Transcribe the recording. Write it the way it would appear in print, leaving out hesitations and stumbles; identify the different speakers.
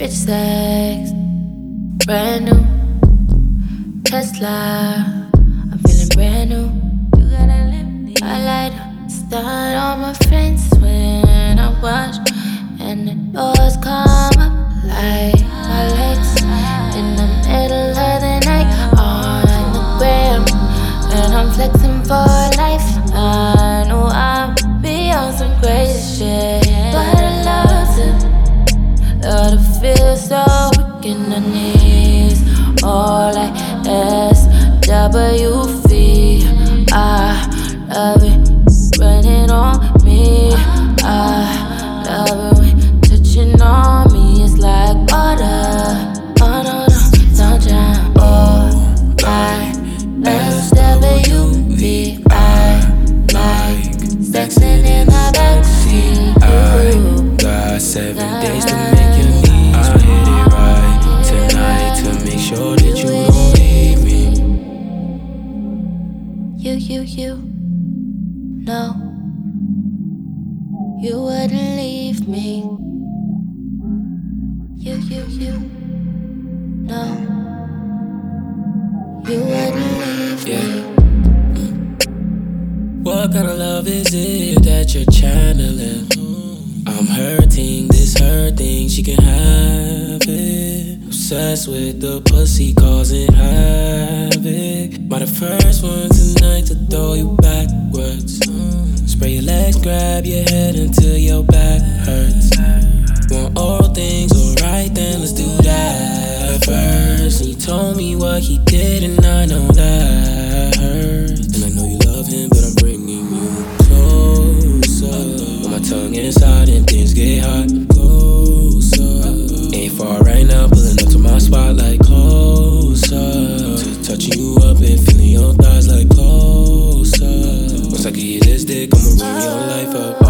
Speaker 1: Rich sex, brand new Tesla. I'm feeling brand new. You gotta let me. I light up, start all my friends when I watch, and the doors come up like my legs in the middle of the night on the gram, and I'm flexing for life. I know I'll be on some crazy shit, but I love to feel so weak in the knees. All like SWV. I love it running on me. I love it when touching on me. It's like water. Oh no, no, don't drown. Oh, I SWV. I like sexing in the backseat.
Speaker 2: I got 7 days to make you leave. I'll hit it right tonight to make sure that you don't leave me.
Speaker 1: You, no, you wouldn't leave me. You, no, you wouldn't leave me.
Speaker 2: What kind of love is it that you're channeling? I'm hurting, this hurting, she can have it. Obsessed with the pussy causing havoc. By the first one tonight to throw you backwards. Spray your legs, grab your head until your back hurts. Want all things alright, then let's do that first. And you told me what he did and I know that hurts. And I know you love him, but I'm bringing you closer. With my tongue inside and things get hot. Closer. Ain't far right now, pulling up to my spot like closer. Touching you up and feeling your thighs like closer. Once I give you this dick, I'ma run your life up.